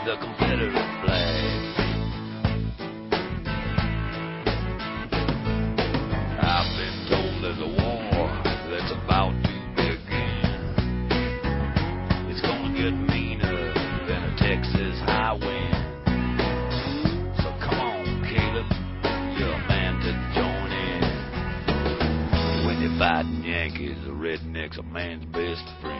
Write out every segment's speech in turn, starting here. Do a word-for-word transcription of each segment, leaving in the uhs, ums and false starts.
the Confederate flag. I've been told there's a war that's about to begin. It's gonna get meaner than a Texas high wind. So come on, Caleb, you're a man to join in. When you're fighting Yankees, a redneck's a man's best friend.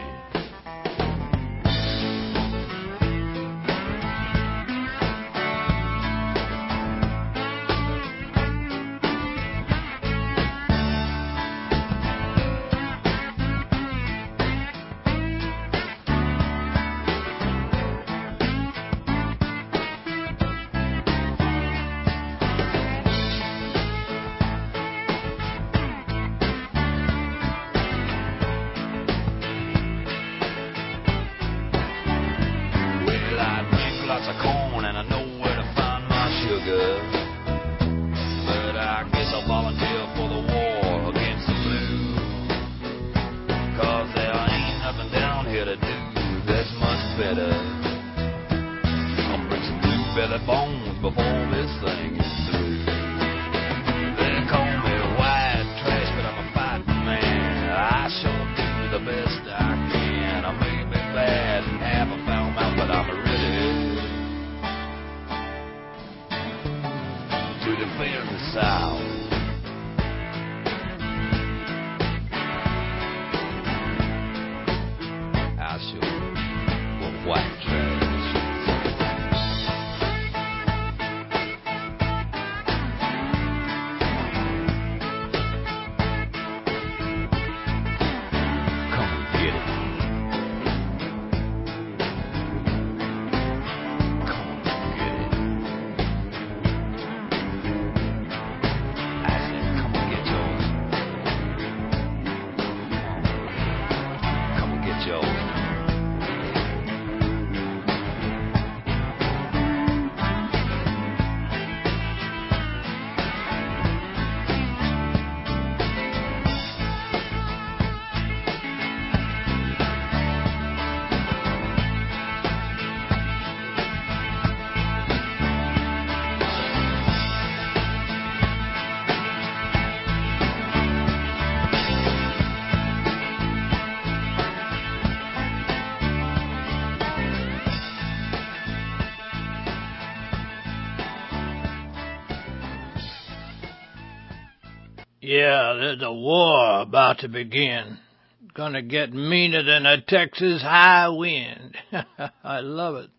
Yeah, there's a war about to begin. Gonna get meaner than a Texas high wind. I love it.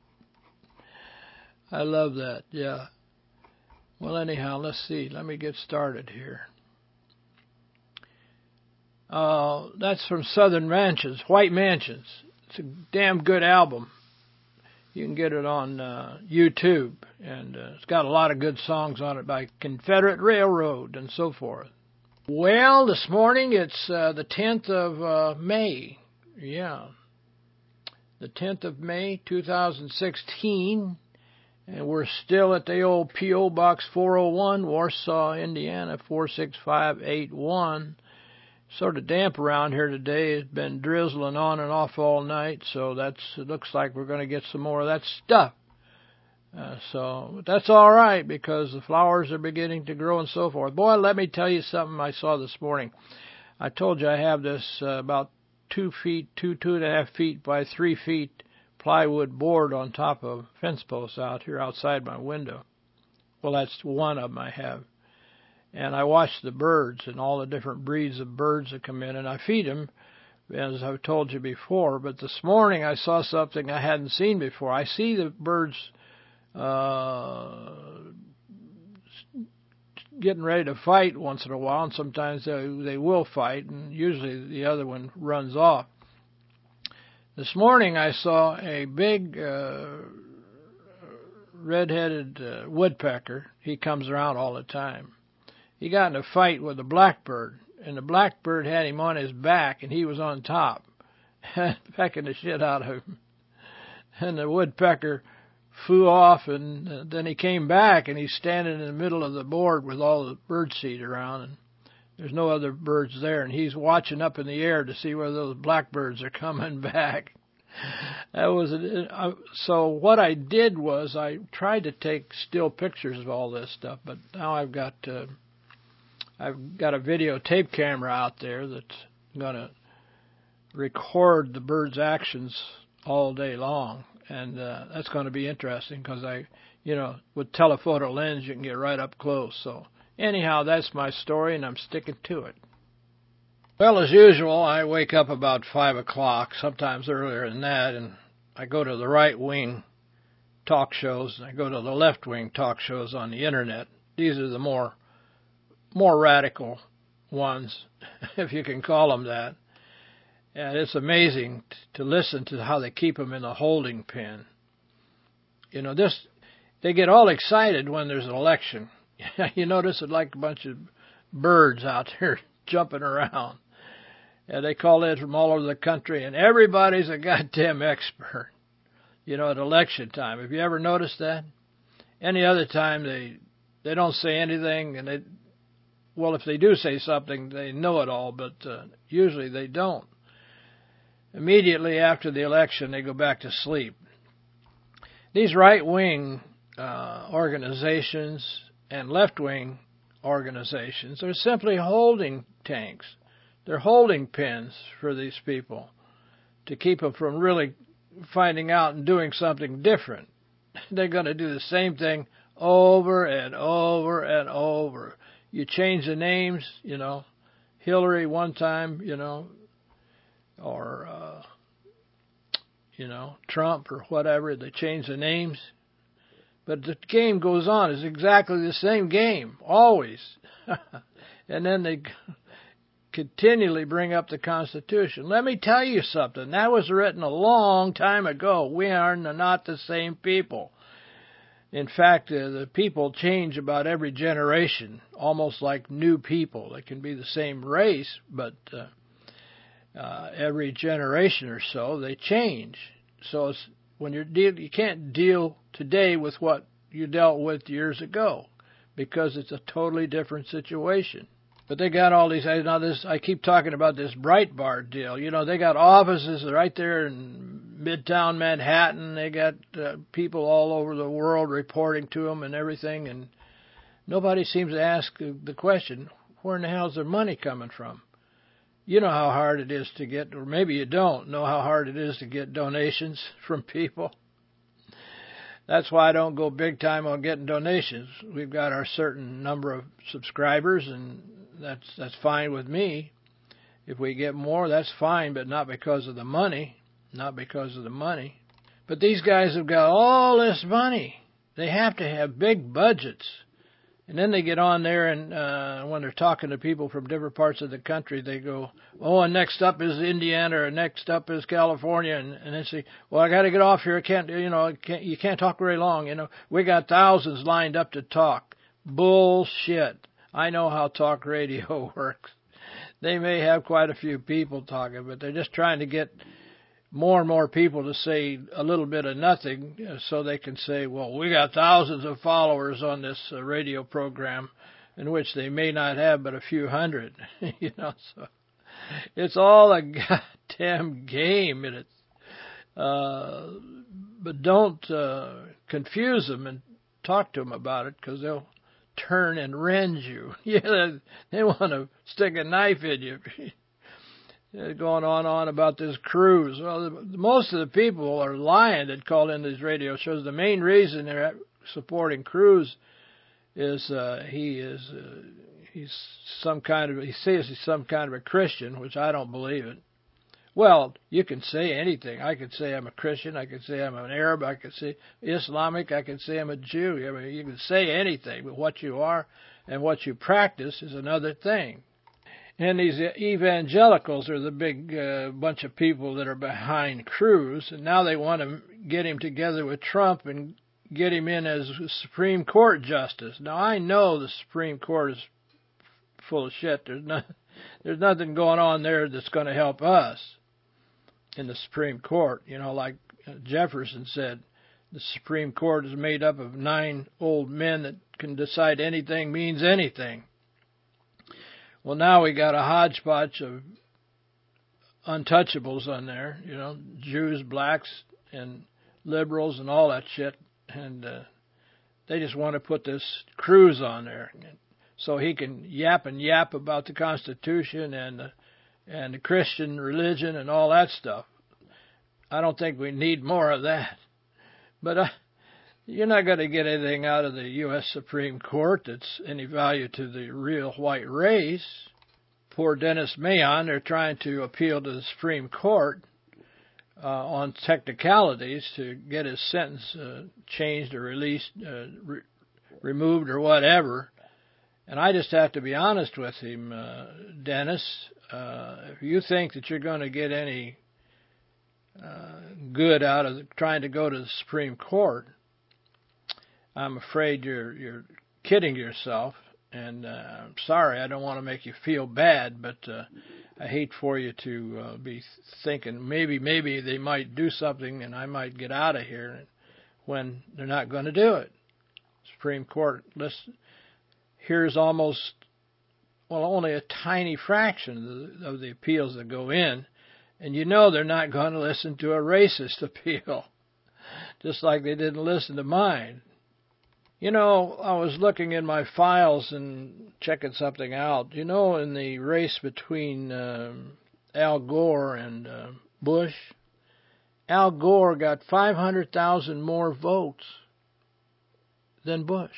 I love that, yeah. Well, anyhow, let's see. Let me get started here. Uh, that's from Southern Ranches, White Mansions. It's a damn good album. You can get it on uh, YouTube, and uh, it's got a lot of good songs on it by Confederate Railroad and so forth. Well, this morning it's uh, the tenth of uh, May. Yeah. The tenth of May, two thousand sixteen. And we're still at the old P O. Box four oh one, Warsaw, Indiana, four six five eight one. Sort of damp around here today. It's been drizzling on and off all night, so that's it looks like we're going to get some more of that stuff. Uh, so that's all right because the flowers are beginning to grow and so forth. Boy, let me tell you something I saw this morning. I told you I have this uh, about two feet, two, two and a half feet by three feet plywood board on top of fence posts out here outside my window. Well, that's one of them I have. And I watch the birds and all the different breeds of birds that come in, and I feed them, as I've told you before. But this morning I saw something I hadn't seen before. I see the birds Uh, getting ready to fight once in a while, and sometimes they, they will fight, and usually the other one runs off. This morning I saw a big uh, red-headed uh, woodpecker. He comes around all the time. He got in a fight with a blackbird, and the blackbird had him on his back, and he was on top, pecking the shit out of him. And the woodpecker flew off, and then he came back, and he's standing in the middle of the board with all the birdseed around, and there's no other birds there, and he's watching up in the air to see whether those blackbirds are coming back. That was a, so. What I did was I tried to take still pictures of all this stuff, but now I've got uh, I've got a videotape camera out there that's going to record the bird's actions all day long, and uh, that's going to be interesting because I, you know, with telephoto lens you can get right up close. So anyhow, that's my story, and I'm sticking to it. Well, as usual, I wake up about five o'clock, sometimes earlier than that, and I go to the right-wing talk shows, and I go to the left-wing talk shows on the Internet. These are the more more radical ones, if you can call them that. And it's amazing to listen to how they keep them in the holding pen. You know, this they get all excited when there's an election. You notice it like a bunch of birds out there jumping around. And they call in from all over the country, and everybody's a goddamn expert, you know, at election time. Have you ever noticed that? Any other time, they they don't say anything, and they, well, if they do say something, they know it all, but uh, usually they don't. Immediately after the election, they go back to sleep. These right-wing uh, organizations and left-wing organizations are simply holding tanks. They're holding pens for these people to keep them from really finding out and doing something different. They're going to do the same thing over and over and over. You change the names, you know, Hillary one time, you know, or, uh, you know, Trump or whatever. They change the names. But the game goes on. It's exactly the same game, always. And then they continually bring up the Constitution. Let me tell you something. That was written a long time ago. We are not the same people. In fact, uh, the people change about every generation, almost like new people. They can be the same race, but uh, uh, every generation or so, they change. So it's, when you're deal, you can't deal today with what you dealt with years ago because it's a totally different situation. But they got all these, now this, I keep talking about this Breitbart deal. You know, they got offices right there in Midtown Manhattan. They got uh, people all over the world reporting to them and everything. And nobody seems to ask the question, where in the hell is their money coming from? You know how hard it is to get, or maybe you don't know how hard it is to get donations from people. That's why I don't go big time on getting donations. We've got our certain number of subscribers, and that's that's fine with me. If we get more, that's fine, but not because of the money. Not because of the money. But these guys have got all this money. They have to have big budgets. And then they get on there, and uh, when they're talking to people from different parts of the country, they go, oh, and next up is Indiana, or next up is California. And, and they say, well, I got to get off here. I can't, you know, I can't, you can't talk very long. You know, we got thousands lined up to talk. Bullshit. I know how talk radio works. They may have quite a few people talking, but they're just trying to get more and more people to say a little bit of nothing so they can say, well, we got thousands of followers on this uh, radio program, in which they may not have but a few hundred. You know, so it's all a goddamn game. And it's, uh, but don't uh, confuse them and talk to them about it, because they'll turn and rend you. Yeah, they want to stick a knife in you. Going on and on about this Cruz. Well, the, most of the people are lying that call in these radio shows. The main reason they're supporting Cruz is uh, he is uh, he's some kind of he says he's some kind of a Christian, which I don't believe it. Well, you can say anything. I could say I'm a Christian. I could say I'm an Arab. I could say Islamic. I could say I'm a Jew. I mean, you can say anything, but what you are and what you practice is another thing. And these evangelicals are the big uh, bunch of people that are behind Cruz, and now they want to get him together with Trump and get him in as Supreme Court justice. Now, I know the Supreme Court is full of shit. There's no, there's nothing going on there that's going to help us in the Supreme Court. You know, like Jefferson said, the Supreme Court is made up of nine old men that can decide anything means anything. Well, now we got a hodgepodge of untouchables on there, you know, Jews, blacks, and liberals and all that shit. And uh, they just want to put this Cruz on there so he can yap and yap about the Constitution and the, and the Christian religion and all that stuff. I don't think we need more of that. But uh, you're not going to get anything out of the U S Supreme Court that's any value to the real white race. Poor Dennis Mahon, they're trying to appeal to the Supreme Court uh, on technicalities to get his sentence uh, changed or released, uh, re- removed or whatever. And I just have to be honest with him, uh, Dennis. Uh, if you think that you're going to get any uh, good out of the, trying to go to the Supreme Court, I'm afraid you're you're kidding yourself. And uh, I'm sorry, I don't want to make you feel bad, but uh, I hate for you to uh, be thinking maybe maybe they might do something and I might get out of here when they're not going to do it. Supreme Court, listen, here's almost, well, only a tiny fraction of the, of the appeals that go in, and you know they're not going to listen to a racist appeal, just like they didn't listen to mine. You know, I was looking in my files and checking something out. You know, in the race between um, Al Gore and uh, Bush, Al Gore got five hundred thousand more votes than Bush.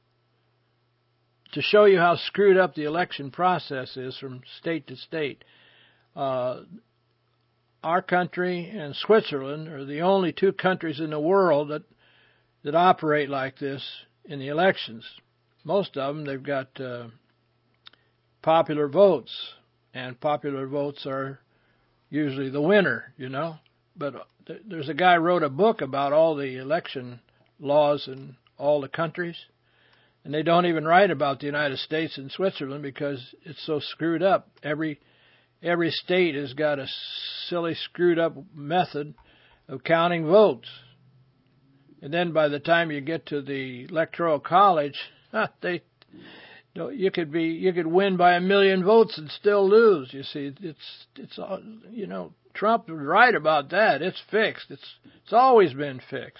To show you how screwed up the election process is from state to state, uh, our country and Switzerland are the only two countries in the world that that operate like this in the elections. Most of them, they've got uh, popular votes, and popular votes are usually the winner, you know. But th- there's a guy who wrote a book about all the election laws in all the countries, and they don't even write about the United States and Switzerland because it's so screwed up. Every every state has got a silly, screwed up method of counting votes. And then by the time you get to the Electoral College, they, you could be, you could win by a million votes and still lose. You see, it's, it's, you know, Trump was right about that. It's fixed. It's, it's always been fixed.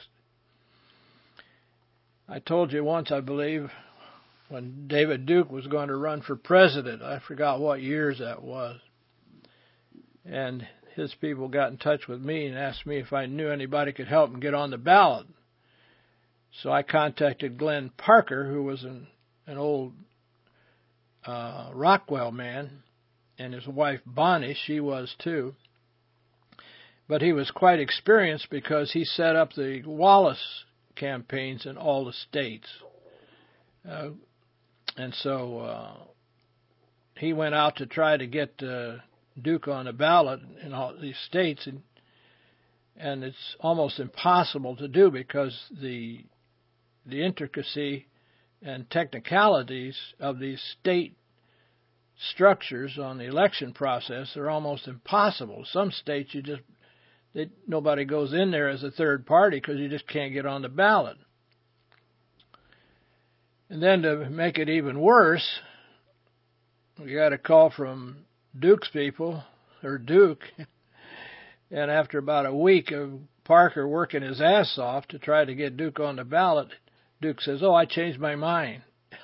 I told you once, I believe, when David Duke was going to run for president. I forgot what years that was. And his people got in touch with me and asked me if I knew anybody could help him get on the ballot. So I contacted Glenn Parker, who was an, an old uh, Rockwell man, and his wife Bonnie, she was too. But he was quite experienced because he set up the Wallace campaigns in all the states. Uh, and so uh, he went out to try to get uh, Duke on the ballot in all these states, and, and it's almost impossible to do because the the intricacy and technicalities of these state structures on the election process are almost impossible. Some states you just they, nobody goes in there as a third party because you just can't get on the ballot. And then to make it even worse, we got a call from Duke's people, or Duke, and after about a week of Parker working his ass off to try to get Duke on the ballot, Duke says, "Oh, I changed my mind."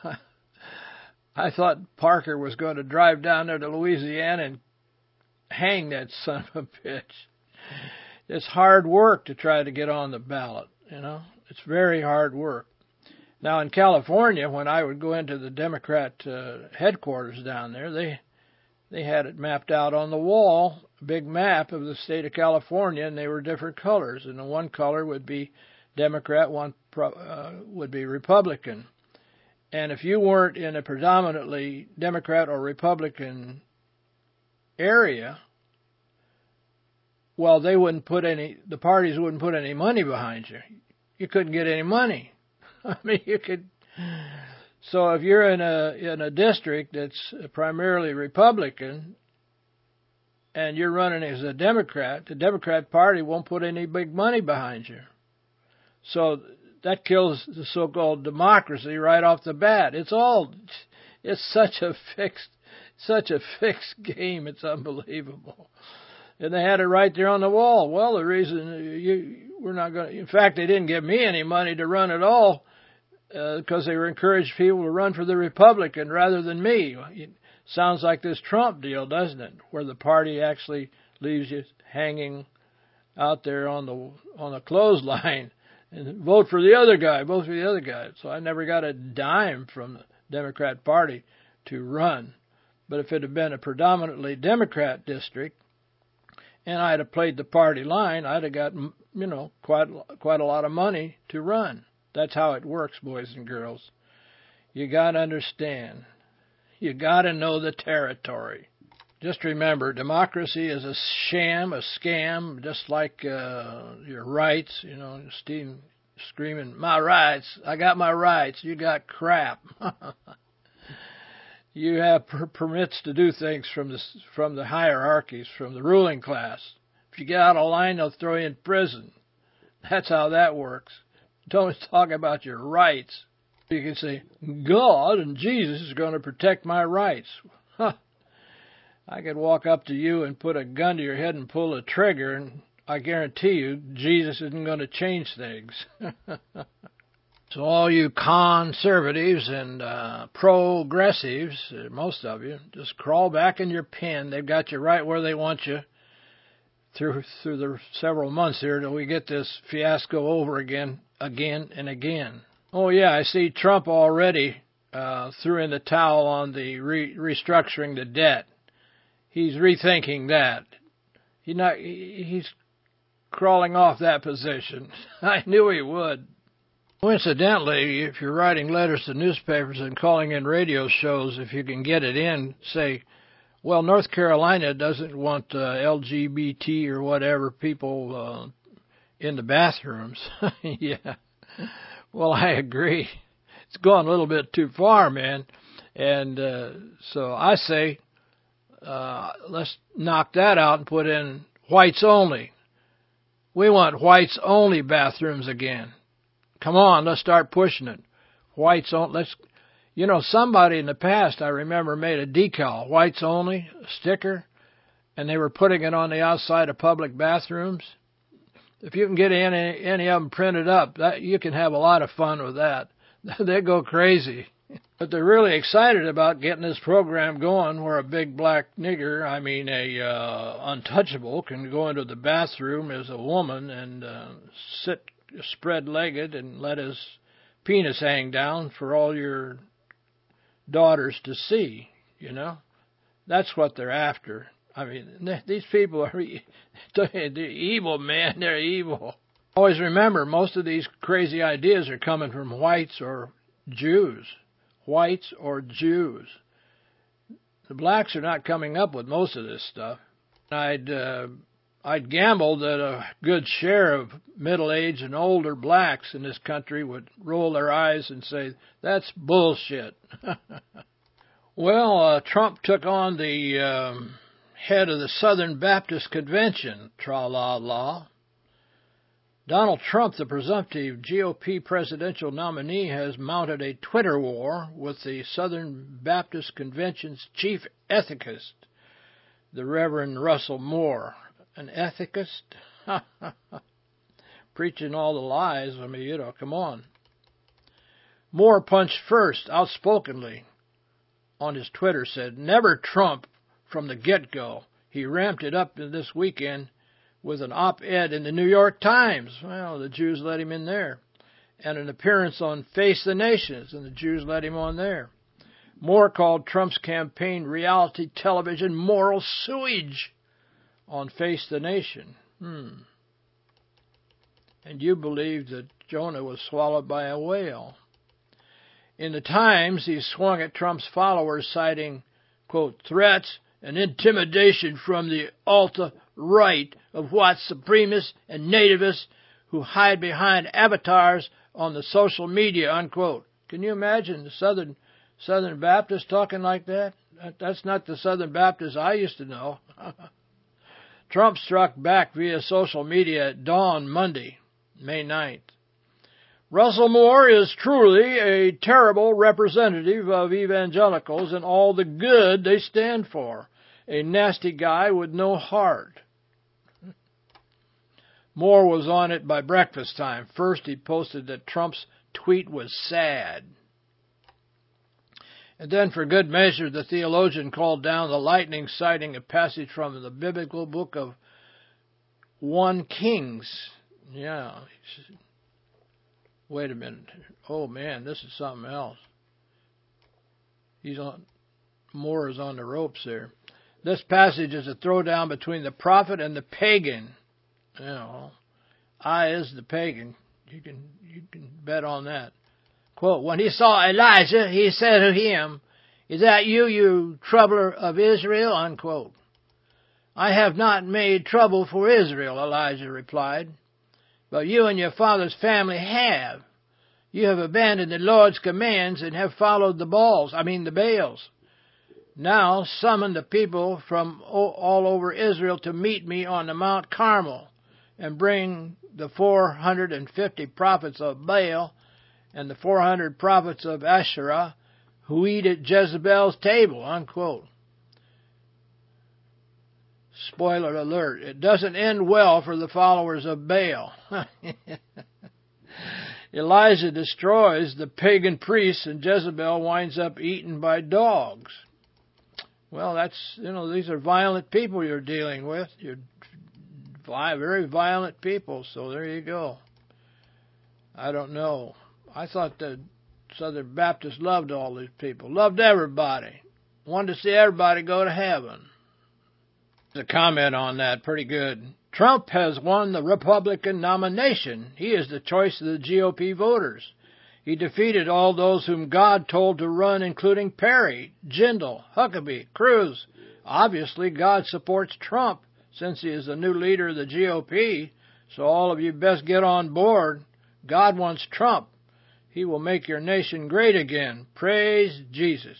I thought Parker was going to drive down there to Louisiana and hang that son of a bitch. It's hard work to try to get on the ballot, you know. It's very hard work. Now, in California, when I would go into the Democrat uh, headquarters down there, they they had it mapped out on the wall, a big map of the state of California, and they were different colors. And the one color would be Democrat, one uh, would be Republican. And if you weren't in a predominantly Democrat or Republican area, well, they wouldn't put any, the parties wouldn't put any money behind you. You couldn't get any money. I mean, you could. So if you're in a in a district that's primarily Republican and you're running as a Democrat, the Democrat Party won't put any big money behind you. So that kills the so-called democracy right off the bat. It's all, it's such a fixed, such a fixed game. It's unbelievable. And they had it right there on the wall. Well, the reason you we're not going to, in fact, they didn't give me any money to run at all because uh, they were encouraged people to run for the Republican rather than me. It sounds like this Trump deal, doesn't it? Where the party actually leaves you hanging out there on the on the clothesline and vote for the other guy, vote for the other guy. So I never got a dime from the Democrat Party to run. But if it had been a predominantly Democrat district, and I'd have played the party line, I'd have got, you know, quite quite a lot of money to run. That's how it works, boys and girls. You got to understand. You got to know the territory. Just remember, democracy is a sham, a scam, just like uh, your rights. You know, Steve screaming, my rights, I got my rights, you got crap. You have per- permits to do things from the, from the hierarchies, from the ruling class. If you get out of line, they'll throw you in prison. That's how that works. Don't talk about your rights. You can say, God and Jesus is going to protect my rights. Huh. I could walk up to you and put a gun to your head and pull a trigger, and I guarantee you Jesus isn't going to change things. So all you conservatives and uh, progressives, most of you, just crawl back in your pen. They've got you right where they want you through through the several months here till we get this fiasco over again, again and again. Oh, yeah, I see Trump already uh, threw in the towel on the re- restructuring the debt. He's rethinking that. He not, he's crawling off that position. I knew he would. Coincidentally, if you're writing letters to newspapers and calling in radio shows, if you can get it in, say, well, North Carolina doesn't want uh, L G B T or whatever people uh, in the bathrooms. Yeah. Well, I agree. It's gone a little bit too far, man. And uh, so I say, uh, let's knock that out and put in whites only. We want whites only bathrooms again. Come on, let's start pushing it. Whites only. Let's, you know, somebody in the past I remember made a decal, whites only, a sticker, and they were putting it on the outside of public bathrooms. If you can get any any of them printed up, that you can have a lot of fun with that. They go crazy. But they're really excited about getting this program going where a big black nigger, I mean a uh, untouchable, can go into the bathroom as a woman and uh, sit spread-legged and let his penis hang down for all your daughters to see, you know. That's what they're after. I mean, these people are they're evil, man. They're evil. Always remember, most of these crazy ideas are coming from whites or Jews. Whites or Jews. The blacks are not coming up with most of this stuff. I'd uh, I'd gamble that a good share of middle-aged and older blacks in this country would roll their eyes and say, that's bullshit. Well, uh, Trump took on the um, head of the Southern Baptist Convention, tra-la-la. Donald Trump, the presumptive G O P presidential nominee, has mounted a Twitter war with the Southern Baptist Convention's chief ethicist, the Reverend Russell Moore. An ethicist? Preaching all the lies. I mean, you know, come on. Moore punched first, outspokenly, on his Twitter, said, never Trump from the get-go. He ramped it up this weekend with an op-ed in the New York Times. Well, the Jews let him in there. And an appearance on Face the Nations, and the Jews let him on there. Moore called Trump's campaign reality television moral sewage on Face the Nation. Hmm. And you believe that Jonah was swallowed by a whale. In the Times, he swung at Trump's followers, citing, quote, threats and intimidation from the alt-right of white supremacists and nativists who hide behind avatars on the social media, unquote. Can you imagine the Southern Southern Baptists talking like that? That's not the Southern Baptist I used to know. Trump struck back via social media at dawn Monday, May ninth. Russell Moore is truly a terrible representative of evangelicals and all the good they stand for. A nasty guy with no heart. Moore was on it by breakfast time. First, he posted that Trump's tweet was sad. And then, for good measure, the theologian called down the lightning, citing a passage from the biblical book of First Kings. Yeah. Wait a minute. Oh, man, this is something else. He's on, Moore is on the ropes there. This passage is a throwdown between the prophet and the pagan. You know, I is the pagan. You can you can bet on that. Quote, when he saw Elijah, he said to him, is that you, you troubler of Israel? Unquote. I have not made trouble for Israel, Elijah replied, but you and your father's family have. You have abandoned the Lord's commands and have followed the Baals, I mean the Baals. Now summon the people from all over Israel to meet me on the Mount Carmel, and bring the four hundred fifty prophets of Baal and the four hundred prophets of Asherah who eat at Jezebel's table, unquote. Spoiler alert, it doesn't end well for the followers of Baal. Elijah destroys the pagan priests and Jezebel winds up eaten by dogs. Well, that's, you know, these are violent people you're dealing with. You're very violent people, so there you go. I don't know. I thought the Southern Baptists loved all these people, loved everybody, wanted to see everybody go to heaven. There's a comment on that, pretty good. Trump has won the Republican nomination. He is the choice of the G O P voters. He defeated all those whom God told to run, including Perry, Jindal, Huckabee, Cruz. Obviously, God supports Trump since he is the new leader of the G O P, so all of you best get on board. God wants Trump. He will make your nation great again. Praise Jesus.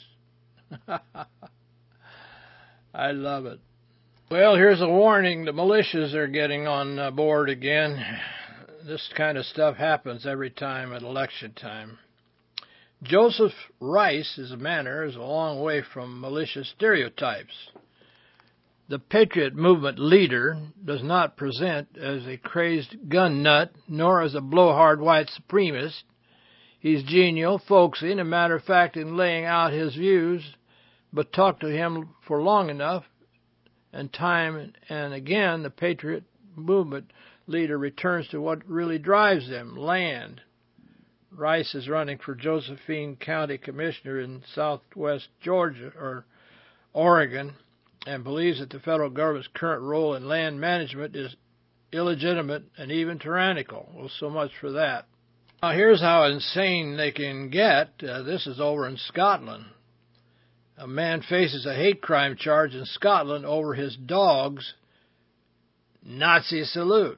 I love it. Well, here's a warning. The militias are getting on board again. This kind of stuff happens every time at election time. Joseph Rice, his manner, is a long way from militia stereotypes. The Patriot Movement leader does not present as a crazed gun nut, nor as a blowhard white supremacist. He's genial, folksy, and a matter of fact in laying out his views, but talk to him for long enough, and time and again the Patriot Movement leader returns to what really drives them, land. Rice is running for Josephine County Commissioner in southwest Georgia, or Oregon, and believes that the federal government's current role in land management is illegitimate and even tyrannical. Well, so much for that. Now, here's how insane they can get. Uh, this is over in Scotland. A man faces a hate crime charge in Scotland over his dog's Nazi salute.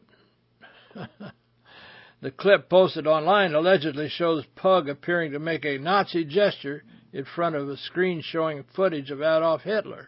The clip posted online allegedly shows Pug appearing to make a Nazi gesture in front of a screen showing footage of Adolf Hitler.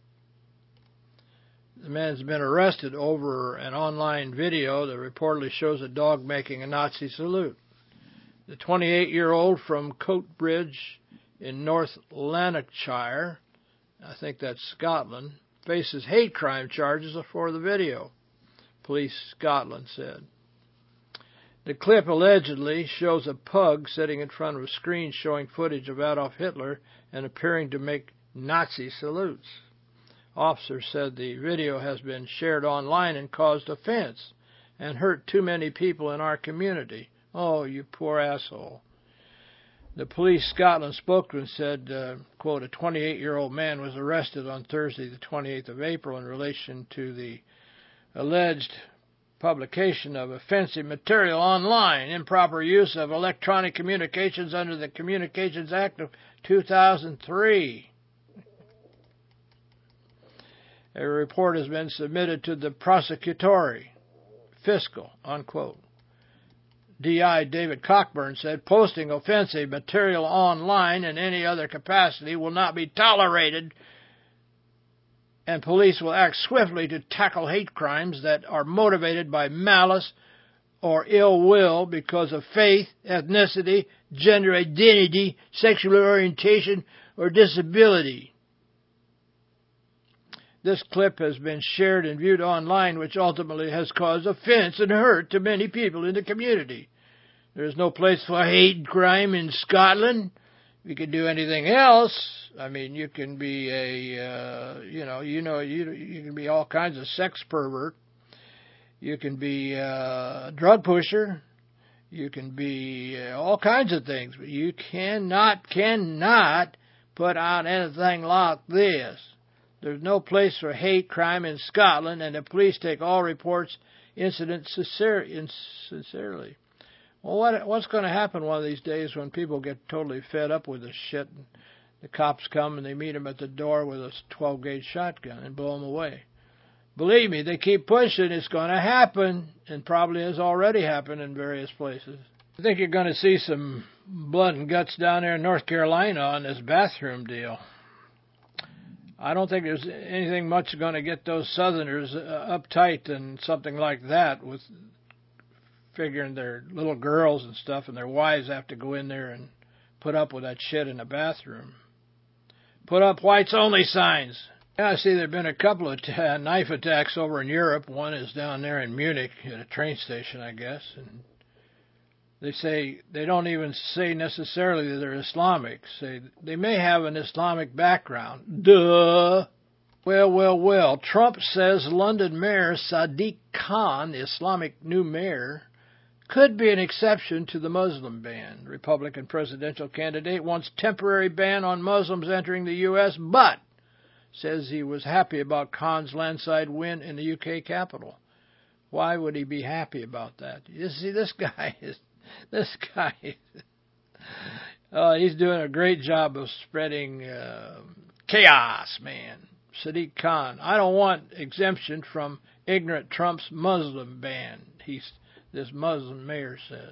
The man's been arrested over an online video that reportedly shows a dog making a Nazi salute. The twenty-eight-year-old from Coatbridge in North Lanarkshire, I think that's Scotland, faces hate crime charges for the video, Police Scotland said. The clip allegedly shows a pug sitting in front of a screen showing footage of Adolf Hitler and appearing to make Nazi salutes. Officers said the video has been shared online and caused offense and hurt too many people in our community. Oh, you poor asshole. The Police Scotland spokesman said, uh, quote, a twenty-eight-year-old man was arrested on Thursday, the twenty-eighth of April, in relation to the alleged publication of offensive material online, improper use of electronic communications under the Communications Act of two thousand three. A report has been submitted to the prosecutory fiscal, unquote. D I David Cockburn said, posting offensive material online in any other capacity will not be tolerated, and police will act swiftly to tackle hate crimes that are motivated by malice or ill will because of faith, ethnicity, gender identity, sexual orientation, or disability. This clip has been shared and viewed online, which ultimately has caused offense and hurt to many people in the community. There is no place for hate and crime in Scotland. You can do anything else. I mean, you can be a, uh, you know, you know, you you can be all kinds of sex pervert. You can be a drug pusher. You can be uh, all kinds of things. But you cannot, cannot put out anything like this. There's no place for hate crime in Scotland, and the police take all reports, incidents sincerely. Well, what what's going to happen one of these days when people get totally fed up with this shit, and the cops come and they meet them at the door with a twelve gauge shotgun and blow them away? Believe me, they keep pushing. It's going to happen, and probably has already happened in various places. I think you're going to see some blood and guts down there in North Carolina on this bathroom deal. I don't think there's anything much going to get those Southerners uh, uptight and something like that, with figuring their little girls and stuff and their wives have to go in there and put up with that shit in the bathroom. Put up whites only signs. Yeah, I see there have been a couple of t- uh, knife attacks over in Europe. One is down there in Munich at a train station, I guess. And they say, they don't even say necessarily that they're Islamic. Say they may have an Islamic background. Duh. Well, well, well. Trump says London Mayor Sadiq Khan, the Islamic new mayor, could be an exception to the Muslim ban. The Republican presidential candidate wants temporary ban on Muslims entering the U S, but says he was happy about Khan's landslide win in the U K capital. Why would he be happy about that? You see, this guy is, this guy, is, uh, he's doing a great job of spreading uh, chaos, man. Sadiq Khan, I don't want exemption from ignorant Trump's Muslim ban, he's, this Muslim mayor says.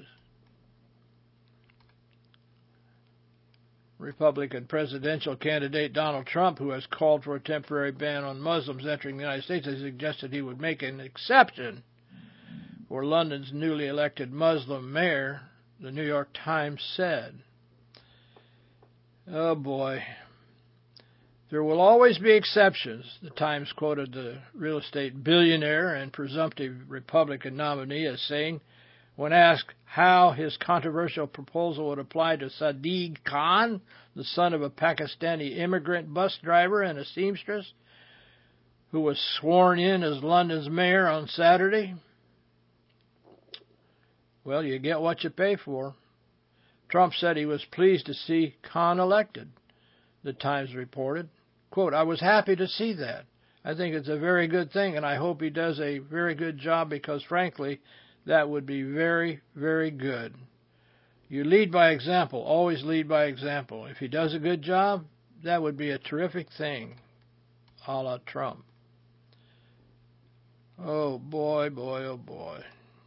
Republican presidential candidate Donald Trump, who has called for a temporary ban on Muslims entering the United States, has suggested he would make an exception for London's newly elected Muslim mayor, the New York Times said. Oh boy. There will always be exceptions, the Times quoted the real estate billionaire and presumptive Republican nominee as saying, when asked how his controversial proposal would apply to Sadiq Khan, the son of a Pakistani immigrant bus driver and a seamstress, who was sworn in as London's mayor on Saturday. Well, you get what you pay for. Trump said he was pleased to see Khan elected, the Times reported. Quote, I was happy to see that. I think it's a very good thing, and I hope he does a very good job because, frankly, that would be very, very good. You lead by example. Always lead by example. If he does a good job, that would be a terrific thing, a la Trump. Oh, boy, boy, oh, boy.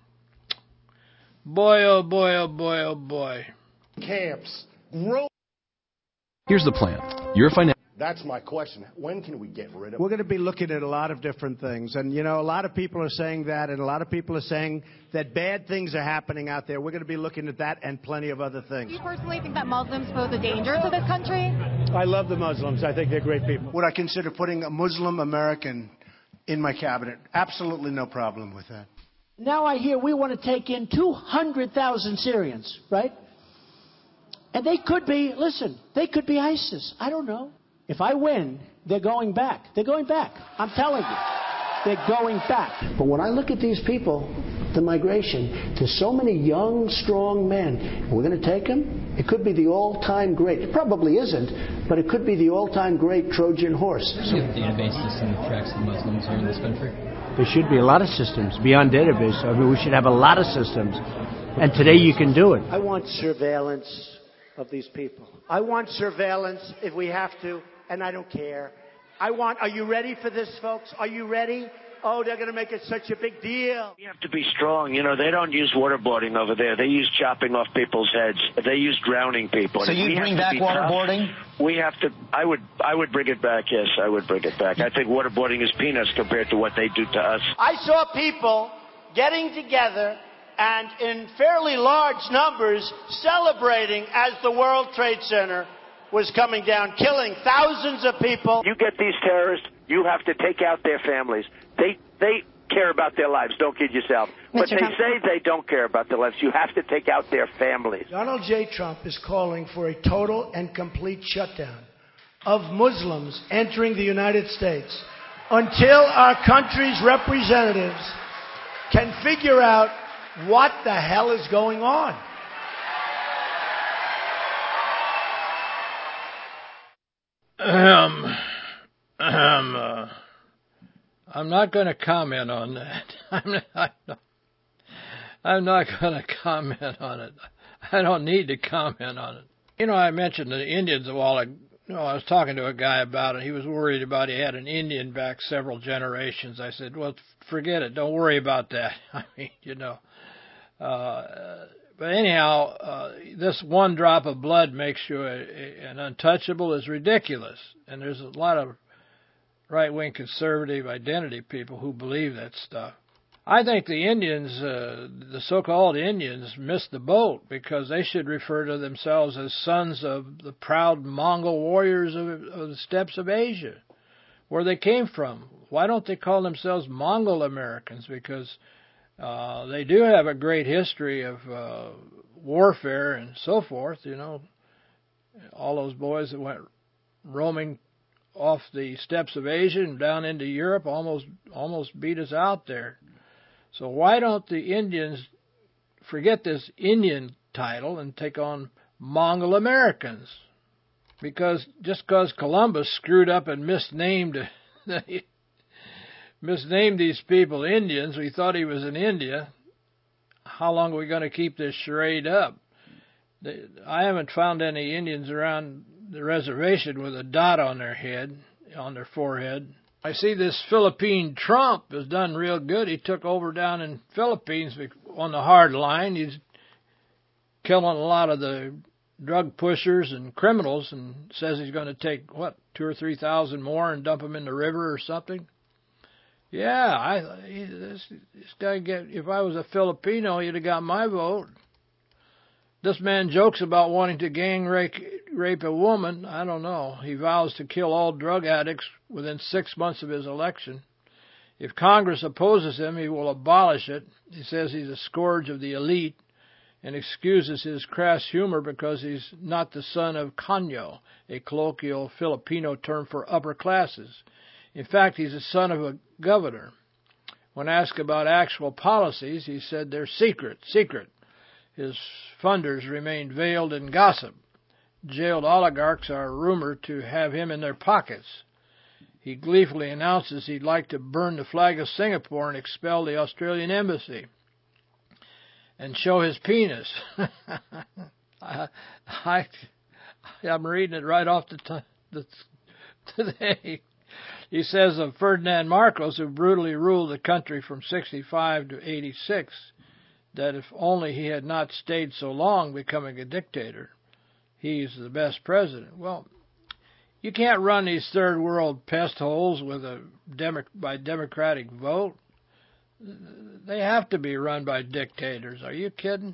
Boy, oh, boy, oh, boy, oh, boy. Camps. Grow. Here's the plan. Your financial... That's my question. When can we get rid of it? We're going to be looking at a lot of different things. And, you know, a lot of people are saying that, and a lot of people are saying that bad things are happening out there. We're going to be looking at that and plenty of other things. Do you personally think that Muslims pose a danger to this country? I love the Muslims. I think they're great people. Would I consider putting a Muslim American in my cabinet? Absolutely no problem with that. Now I hear we want to take in two hundred thousand Syrians, right? And they could be, listen, they could be ISIS. I don't know. If I win, they're going back. They're going back. I'm telling you. They're going back. But when I look at these people, the migration, there's so many young, strong men. We're going to take them? It could be the all-time great. It probably isn't, but it could be the all-time great Trojan horse. Do you have a database system that tracks the Muslims here in this country? There should be a lot of systems beyond database. I mean, we should have a lot of systems. And today you can do it. I want surveillance of these people. I want surveillance if we have to. And I don't care. I want, are you ready for this, folks? Are you ready? Oh, they're going to make it such a big deal. We have to be strong. You know, they don't use waterboarding over there. They use chopping off people's heads. They use drowning people. So you bring back waterboarding? We have to, I would, I would bring it back, yes, I would bring it back. I think waterboarding is peanuts compared to what they do to us. I saw people getting together and in fairly large numbers celebrating as the World Trade Center was coming down, killing thousands of people. You get these terrorists, You have to take out their families. They they care about their lives. Don't kid yourself. But Mister they Trump. say they don't care about their lives. You have to take out their families. Donald J. Trump is calling for a total and complete shutdown of Muslims entering the United States until our country's representatives can figure out what the hell is going on. Um, um, uh, I'm not going to comment on that. I'm not, I'm not going to comment on it. I don't need to comment on it. You know, I mentioned the Indians a while ago. You know, I was talking to a guy about it. He was worried about he had an Indian back several generations. I said, well, forget it. Don't worry about that. I mean, you know. Uh, but anyhow, uh, this one drop of blood makes you a, a, an untouchable is ridiculous. And there's a lot of right-wing conservative identity people who believe that stuff. I think the Indians, uh, the so-called Indians, missed the boat because they should refer to themselves as sons of the proud Mongol warriors of, of the steppes of Asia, where they came from. Why don't they call themselves Mongol Americans? Because uh, they do have a great history of uh, warfare and so forth, you know. All those boys that went roaming off the steppes of Asia and down into Europe almost almost beat us out there. So why don't the Indians forget this Indian title and take on Mongol Americans? Because just because Columbus screwed up and misnamed misnamed these people Indians, we thought he was in India. How long are we going to keep this charade up? I haven't found any Indians around the reservation with a dot on their head, on their forehead. I see this Philippine Trump has done real good. He took over down in Philippines on the hard line. He's killing a lot of the drug pushers and criminals and says he's going to take, what, two or three thousand more and dump them in the river or something. Yeah, I he, this, this guy get. If I was a Filipino, he'd have got my vote. This man jokes about wanting to gang rape, rape a woman. I don't know. He vows to kill all drug addicts within six months of his election. If Congress opposes him, he will abolish it. He says he's a scourge of the elite and excuses his crass humor because he's not the son of Kanyo, a colloquial Filipino term for upper classes. In fact, he's the son of a governor. When asked about actual policies, he said they're secret, secret. His funders remain veiled in gossip. Jailed oligarchs are rumored to have him in their pockets. He gleefully announces he'd like to burn the flag of Singapore and expel the Australian embassy and show his penis. I, I, I'm reading it right off the, t- the today. He says of Ferdinand Marcos, who brutally ruled the country from sixty-five to eighty-six, that if only he had not stayed so long becoming a dictator, he's the best president. Well, you can't run these third world pest holes with a demo- by democratic vote. They have to be run by dictators. Are you kidding?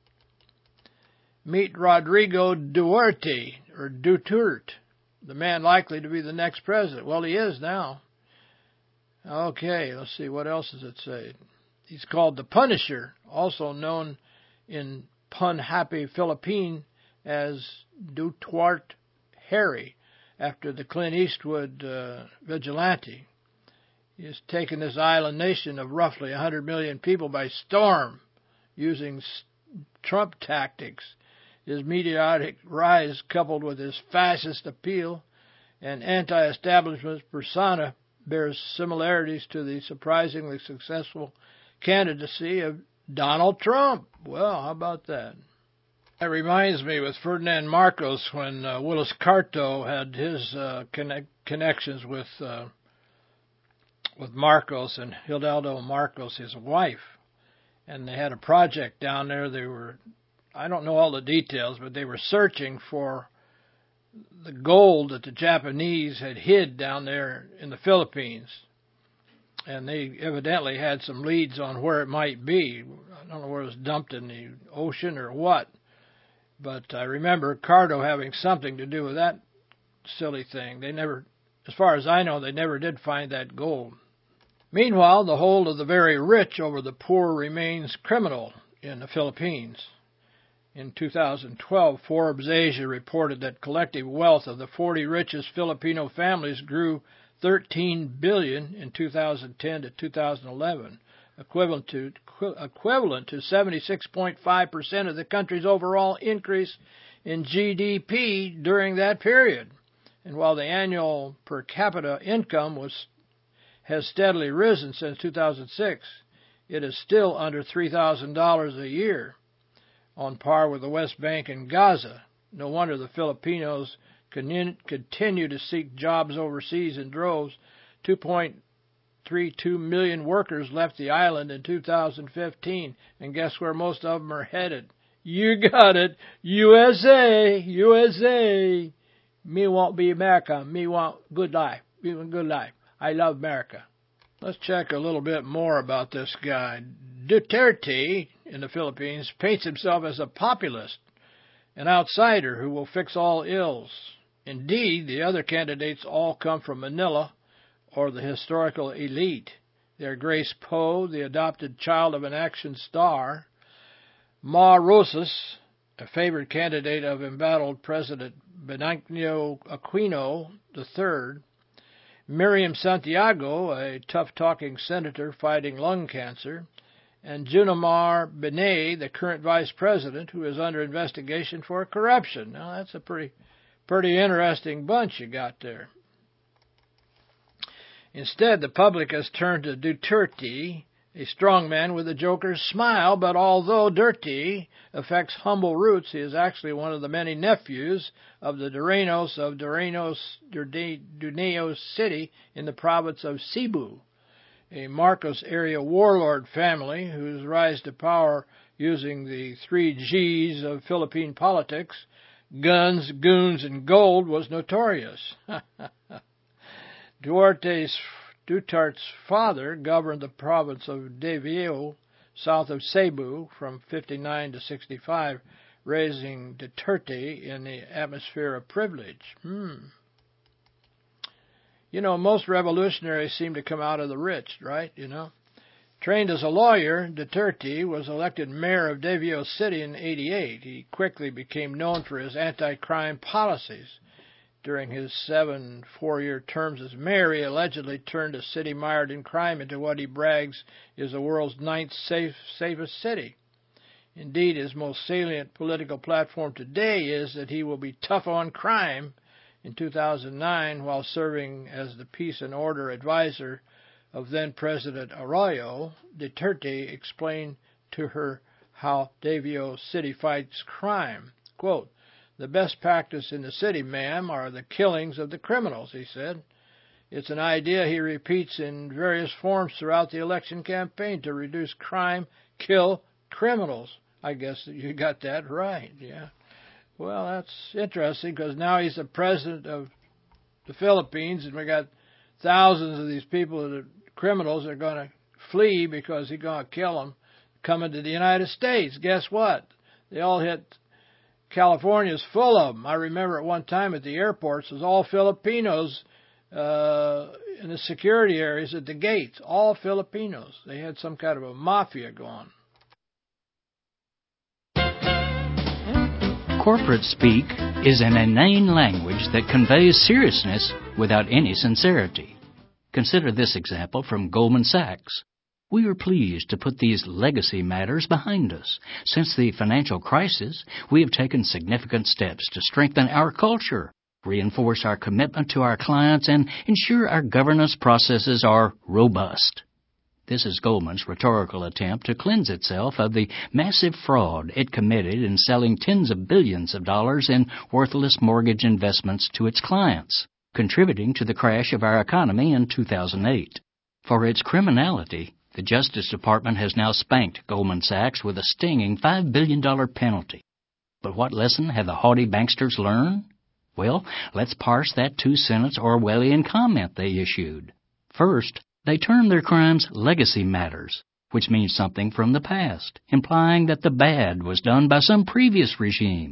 Meet Rodrigo Duterte, or Duterte, the man likely to be the next president. Well, he is now. Okay, let's see, what else does it say? He's called the Punisher, also known in pun-happy Philippine as Duterte Harry, after the Clint Eastwood uh, vigilante. He has taken this island nation of roughly one hundred million people by storm, using Trump tactics. His meteoric rise, coupled with his fascist appeal and anti-establishment persona, bears similarities to the surprisingly successful candidacy of Donald Trump. Well, how about that? That reminds me with Ferdinand Marcos when uh, Willis Carto had his uh, connect, connections with uh, with Marcos and Hidalgo Marcos, his wife, and they had a project down there. They were, I don't know all the details, but they were searching for the gold that the Japanese had hid down there in the Philippines. And they evidently had some leads on where it might be. I don't know where it was dumped in the ocean or what. But I remember Carto having something to do with that silly thing. They never as far as I know, they never did find that gold. Meanwhile, the hold of the very rich over the poor remains criminal in the Philippines. In two thousand twelve, Forbes Asia reported that collective wealth of the forty richest Filipino families grew thirteen billion dollars in two thousand ten to two thousand eleven, equivalent to equivalent to seventy-six point five percent of the country's overall increase in G D P during that period. And while the annual per capita income was has steadily risen since two thousand six, it is still under three thousand dollars a year, on par with the West Bank and Gaza. No wonder the Filipinos continue to seek jobs overseas in droves. two point three two million workers left the island in two thousand fifteen, and guess where most of them are headed? You got it, U S A, U S A. Me want be America. Me want good life. Me want good life. I love America. Let's check a little bit more about this guy. Duterte in the Philippines paints himself as a populist, an outsider who will fix all ills. Indeed, the other candidates all come from Manila or the historical elite. They're Grace Poe, the adopted child of an action star, Ma Rosas, a favored candidate of embattled President Benigno Aquino the third, Miriam Santiago, a tough-talking senator fighting lung cancer, and Junimar Binay, the current vice president, who is under investigation for corruption. Now, that's a pretty, pretty interesting bunch you got there. Instead, the public has turned to Duterte, a strong man with a joker's smile, but although Duterte affects humble roots, he is actually one of the many nephews of the Durenos of Durenos, Duneos City in the province of Cebu, a Marcos area warlord family whose rise to power using the three G's of Philippine politics, guns, goons, and gold, was notorious. Duarte's Duterte's father governed the province of Davao, south of Cebu, from fifty-nine to sixty-five, raising Duterte in the atmosphere of privilege. Hmm. You know, most revolutionaries seem to come out of the rich, right? You know, trained as a lawyer, Duterte was elected mayor of Davao City in eighty-eight. He quickly became known for his anti-crime policies. During his seven four-year terms as mayor, he allegedly turned a city mired in crime into what he brags is the world's ninth safe, safest city. Indeed, his most salient political platform today is that he will be tough on crime. In two thousand nine, while serving as the peace and order advisor of then-President Arroyo, Duterte explained to her how Davao City fights crime. Quote, "The best practice in the city, ma'am, are the killings of the criminals," he said. It's an idea he repeats in various forms throughout the election campaign to reduce crime, kill criminals. I guess you got that right, yeah. Well, that's interesting because now he's the president of the Philippines, and we got thousands of these people that are criminals that are going to flee because he's going to kill them coming to the United States. Guess what? They all hit... California's full of them. I remember at one time at the airports, it was all Filipinos uh, in the security areas at the gates. All Filipinos. They had some kind of a mafia going. Corporate speak is an inane language that conveys seriousness without any sincerity. Consider this example from Goldman Sachs. We are pleased to put these legacy matters behind us. Since the financial crisis, we have taken significant steps to strengthen our culture, reinforce our commitment to our clients, and ensure our governance processes are robust. This is Goldman's rhetorical attempt to cleanse itself of the massive fraud it committed in selling tens of billions of dollars in worthless mortgage investments to its clients, contributing to the crash of our economy in two thousand eight. For its criminality, the Justice Department has now spanked Goldman Sachs with a stinging five billion dollars penalty. But what lesson have the haughty banksters learned? Well, let's parse that two-sentence Orwellian comment they issued. First, they termed their crimes legacy matters, which means something from the past, implying that the bad was done by some previous regime.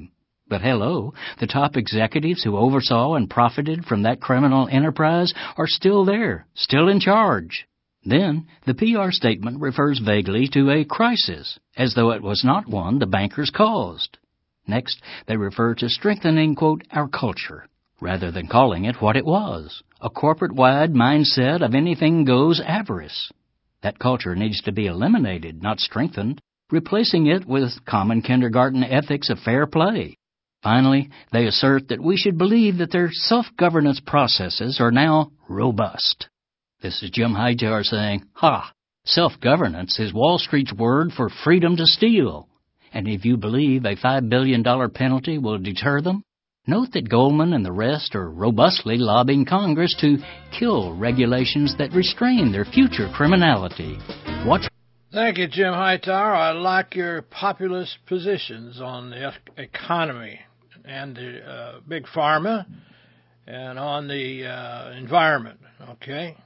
But hello, the top executives who oversaw and profited from that criminal enterprise are still there, still in charge. Then, the P R statement refers vaguely to a crisis, as though it was not one the bankers caused. Next, they refer to strengthening, quote, our culture, rather than calling it what it was, a corporate-wide mindset of anything-goes avarice. That culture needs to be eliminated, not strengthened, replacing it with common kindergarten ethics of fair play. Finally, they assert that we should believe that their self-governance processes are now robust. This is Jim Hightower saying, ha, self-governance is Wall Street's word for freedom to steal. And if you believe a five billion dollars penalty will deter them, note that Goldman and the rest are robustly lobbying Congress to kill regulations that restrain their future criminality. Watch. Thank you, Jim Hightower. I like your populist positions on the economy and the uh, big pharma and on the uh, environment, okay?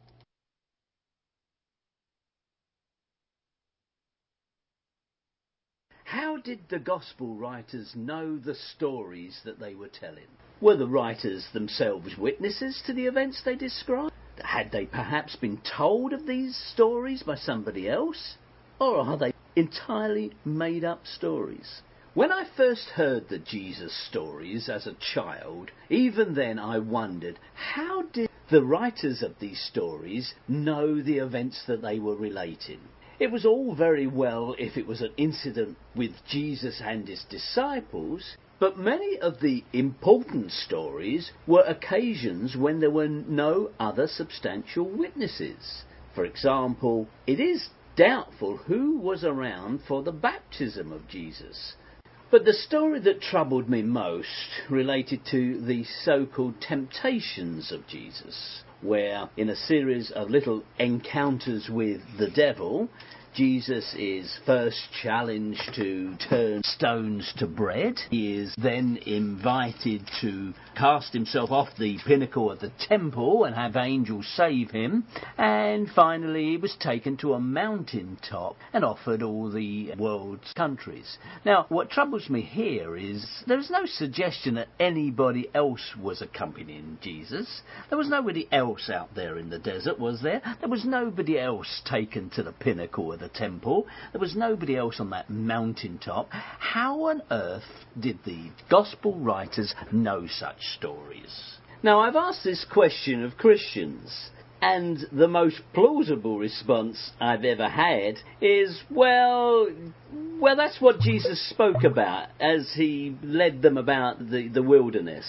How did the gospel writers know the stories that they were telling? Were the writers themselves witnesses to the events they described? Had they perhaps been told of these stories by somebody else? Or are they entirely made-up stories? When I first heard the Jesus stories as a child, even then I wondered, how did the writers of these stories know the events that they were relating? It was all very well if it was an incident with Jesus and his disciples, but many of the important stories were occasions when there were no other substantial witnesses. For example, it is doubtful who was around for the baptism of Jesus. But the story that troubled me most related to the so-called temptations of Jesus, where in a series of little encounters with the devil, Jesus is first challenged to turn stones to bread. He is then invited to cast himself off the pinnacle of the temple and have angels save him. And finally he was taken to a mountain top and offered all the world's countries. Now, what troubles me here is there is no suggestion that anybody else was accompanying Jesus. There was nobody else out there in the desert, was there? There was nobody else taken to the pinnacle of the temple. There was nobody else on that mountaintop. How on earth did the gospel writers know such stories? Now, I've asked this question of Christians, and the most plausible response I've ever had is, well, well, that's what Jesus spoke about as he led them about the, the wilderness.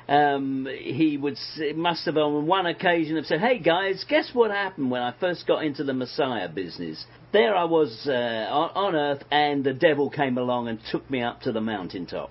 Um, he would must have on one occasion have said, hey guys, guess what happened when I first got into the Messiah business? There I was uh, on, on earth, and the devil came along and took me up to the mountaintop.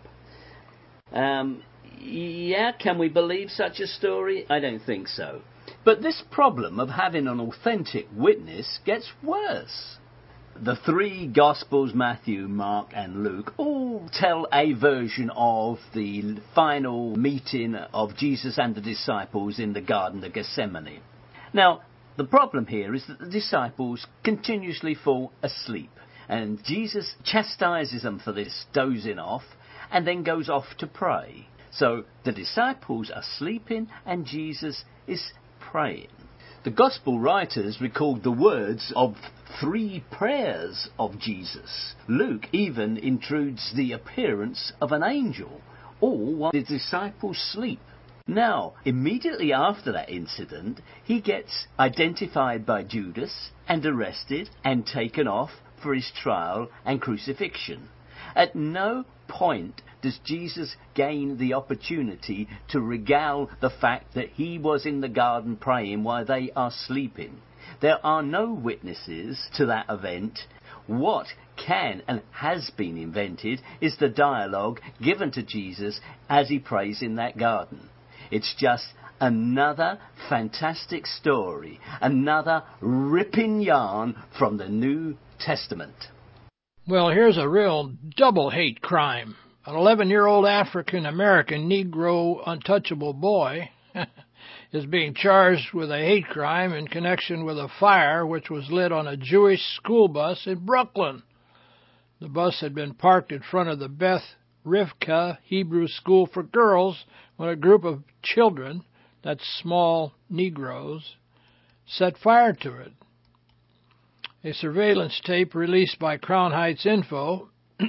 Um, yeah, can we believe such a story? I don't think so. But this problem of having an authentic witness gets worse. The three Gospels, Matthew, Mark and Luke, all tell a version of the final meeting of Jesus and the disciples in the Garden of Gethsemane. Now, the problem here is that the disciples continuously fall asleep, and Jesus chastises them for this dozing off and then goes off to pray. So the disciples are sleeping and Jesus is praying. The Gospel writers recalled the words of three prayers of Jesus. Luke even intrudes the appearance of an angel, all while the disciples sleep. Now, immediately after that incident, he gets identified by Judas and arrested and taken off for his trial and crucifixion. At no point does Jesus gain the opportunity to regale the fact that he was in the garden praying while they are sleeping. There are no witnesses to that event. What can and has been invented is the dialogue given to Jesus as he prays in that garden. It's just another fantastic story, another ripping yarn from the New Testament. Well, here's a real double hate crime. An eleven-year-old African-American Negro untouchable boy is being charged with a hate crime in connection with a fire which was lit on a Jewish school bus in Brooklyn. The bus had been parked in front of the Beth Rivka Hebrew School for Girls when a group of children, that's small Negroes, set fire to it. A surveillance tape released by Crown Heights Info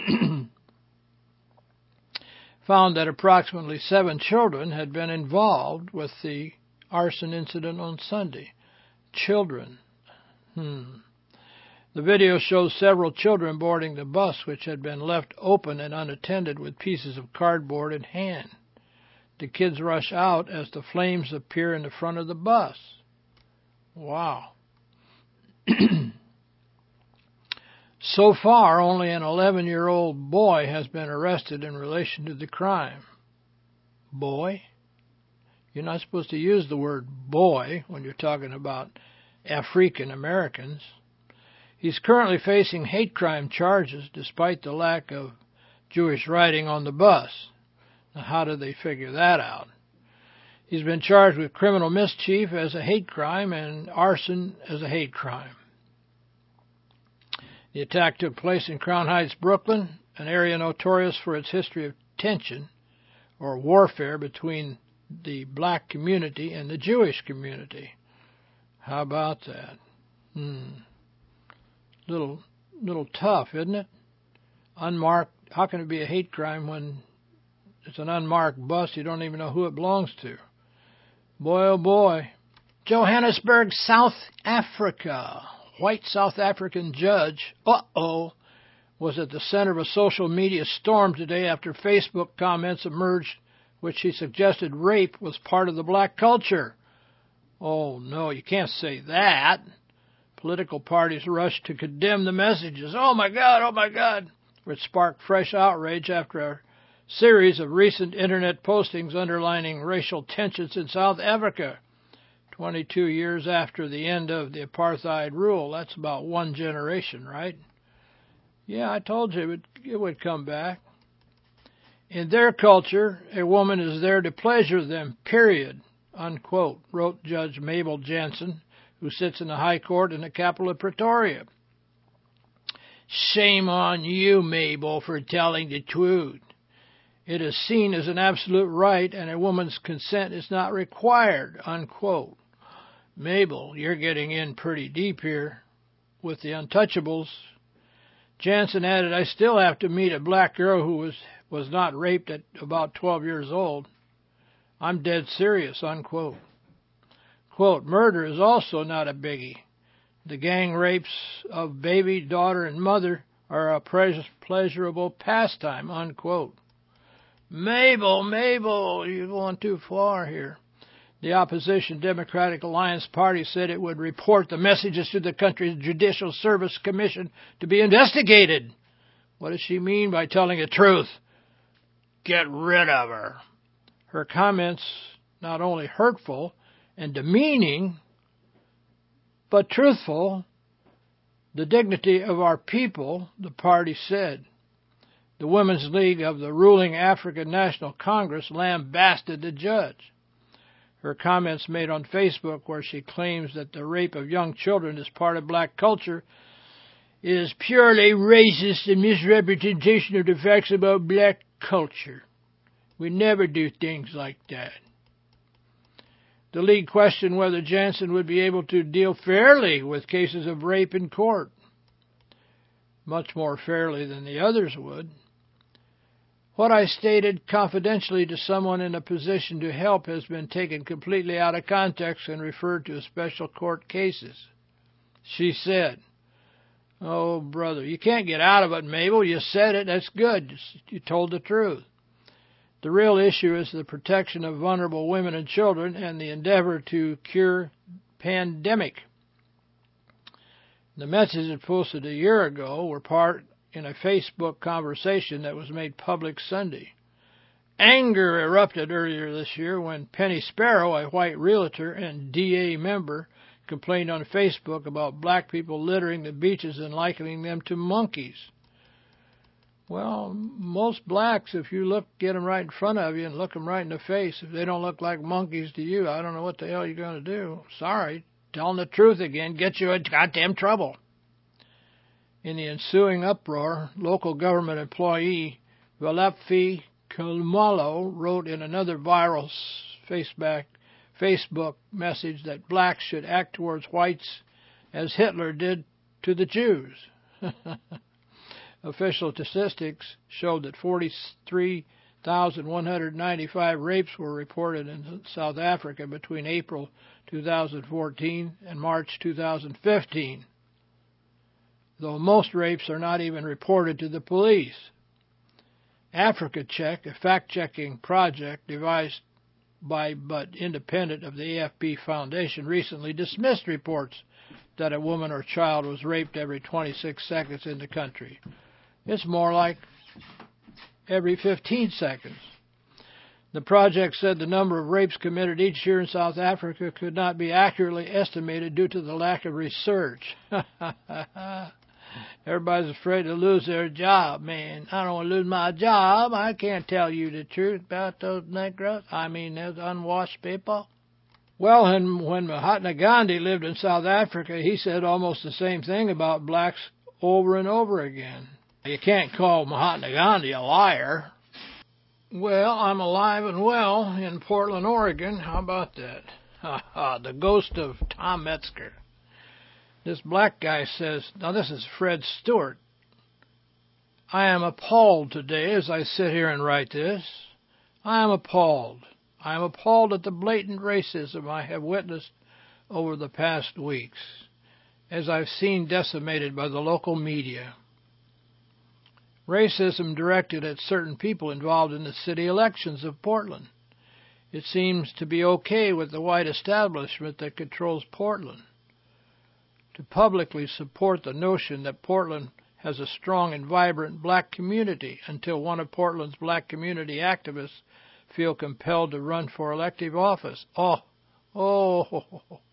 found that approximately seven children had been involved with the arson incident on Sunday. Children. Hmm. The video shows several children boarding the bus, which had been left open and unattended with pieces of cardboard in hand. The kids rush out as the flames appear in the front of the bus. Wow. So far, only an eleven-year-old boy has been arrested in relation to the crime. Boy? You're not supposed to use the word boy when you're talking about African Americans. He's currently facing hate crime charges despite the lack of Jewish writing on the bus. Now, how did they figure that out? He's been charged with criminal mischief as a hate crime and arson as a hate crime. The attack took place in Crown Heights, Brooklyn, an area notorious for its history of tension or warfare between the black community and the Jewish community. How about that? Hmm. Little, little tough, isn't it? Unmarked. How can it be a hate crime when it's an unmarked bus? You don't even know who it belongs to. Boy, oh boy. Johannesburg, South Africa. White South African judge, uh-oh, was at the center of a social media storm today after Facebook comments emerged which he suggested rape was part of the black culture. Oh, no, you can't say that. Political parties rushed to condemn the messages. Oh, my God, oh, my God, which sparked fresh outrage after a series of recent Internet postings underlining racial tensions in South Africa. twenty-two years after the end of the apartheid rule. That's about one generation, right? Yeah, I told you it would, it would come back. In their culture, a woman is there to pleasure them, period, unquote, wrote Judge Mabel Jansen, who sits in the High Court in the capital of Pretoria. Shame on you, Mabel, for telling the truth. It is seen as an absolute right and a woman's consent is not required, unquote. Mabel, you're getting in pretty deep here with the untouchables. Jansen added, I still have to meet a black girl who was, was not raped at about twelve years old. I'm dead serious, unquote. Quote, murder is also not a biggie. The gang rapes of baby, daughter, and mother are a pleasurable pastime, unquote. Mabel, Mabel, you're going too far here. The opposition Democratic Alliance Party said it would report the messages to the country's Judicial Service Commission to be investigated. What does she mean by telling the truth? Get rid of her. Her comments not only hurtful and demeaning, but truthful. The dignity of our people, the party said. The Women's League of the ruling African National Congress lambasted the judge. Her comments made on Facebook, where she claims that the rape of young children is part of black culture, is purely racist and misrepresentation of the facts about black culture. We never do things like that. The league questioned whether Jansen would be able to deal fairly with cases of rape in court. Much more fairly than the others would. What I stated confidentially to someone in a position to help has been taken completely out of context and referred to as special court cases. She said, oh, brother, you can't get out of it, Mabel. You said it. That's good. You told the truth. The real issue is the protection of vulnerable women and children and the endeavor to cure pandemic. The messages posted a year ago were part in a Facebook conversation that was made public Sunday. Anger erupted earlier this year when Penny Sparrow, a white realtor and D A member, complained on Facebook about black people littering the beaches and likening them to monkeys. Well, most blacks, if you look, get them right in front of you and look them right in the face, if they don't look like monkeys to you, I don't know what the hell you're going to do. Sorry, telling the truth again gets you in goddamn trouble. In the ensuing uproar, local government employee Valefi Kulmalo wrote in another viral Facebook, Facebook message that blacks should act towards whites as Hitler did to the Jews. Official statistics showed that forty-three thousand one hundred ninety-five rapes were reported in South Africa between April two thousand fourteen and March two thousand fifteen, though most rapes are not even reported to the police. Africa Check, a fact-checking project devised by but independent of the A F P Foundation, recently dismissed reports that a woman or child was raped every twenty-six seconds in the country. It's more like every fifteen seconds. The project said the number of rapes committed each year in South Africa could not be accurately estimated due to the lack of research. Everybody's afraid to lose their job, man. I don't want to lose my job. I can't tell you the truth about those Negroes. I mean, those unwashed people. Well, and when Mahatma Gandhi lived in South Africa, he said almost the same thing about blacks over and over again. You can't call Mahatma Gandhi a liar. Well, I'm alive and well in Portland, Oregon. How about that? Ha ha, the ghost of Tom Metzger. This black guy says, now this is Fred Stewart. I am appalled today as I sit here and write this. I am appalled. I am appalled at the blatant racism I have witnessed over the past weeks, as I've seen decimated by the local media. Racism directed at certain people involved in the city elections of Portland. It seems to be okay with the white establishment that controls Portland to publicly support the notion that Portland has a strong and vibrant black community until one of Portland's black community activists feel compelled to run for elective office. Oh, oh,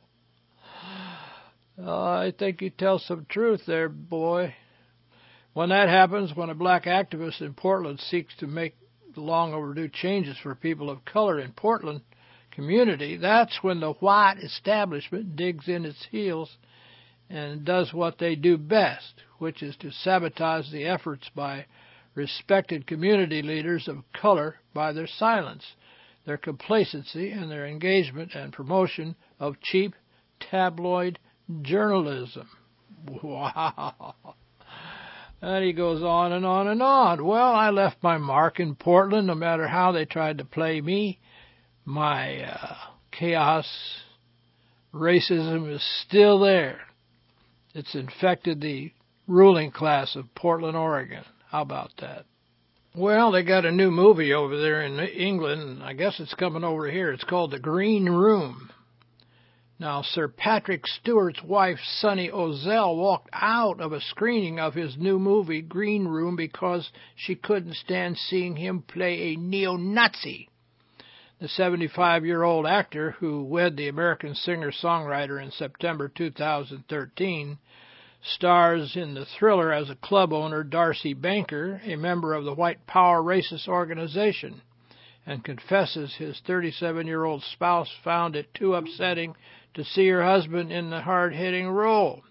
oh, I think you tell some truth there, boy. When that happens, when a black activist in Portland seeks to make the long overdue changes for people of color in Portland community, that's when the white establishment digs in its heels and does what they do best, which is to sabotage the efforts by respected community leaders of color by their silence, their complacency, and their engagement and promotion of cheap tabloid journalism. Wow. And he goes on and on and on. Well, I left my mark in Portland no matter how they tried to play me. My uh, chaos, racism is still there. It's infected the ruling class of Portland, Oregon. How about that? Well, they got a new movie over there in England, and I guess it's coming over here. It's called The Green Room. Now, Sir Patrick Stewart's wife, Sunny Ozell, walked out of a screening of his new movie, Green Room, because she couldn't stand seeing him play a neo-Nazi. The seventy-five-year-old actor, who wed the American singer-songwriter in September two thousand thirteen, stars in the thriller as a club owner, Darcy Banker, a member of the White Power racist organization, and confesses his thirty-seven-year-old spouse found it too upsetting to see her husband in the hard-hitting role.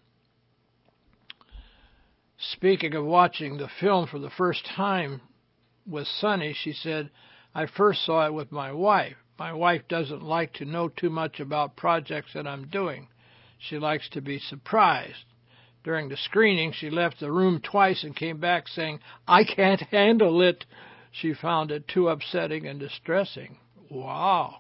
Speaking of watching the film for the first time with Sunny, she said, I first saw it with my wife. My wife doesn't like to know too much about projects that I'm doing. She likes to be surprised. During the screening, she left the room twice and came back saying, I can't handle it. She found it too upsetting and distressing. Wow.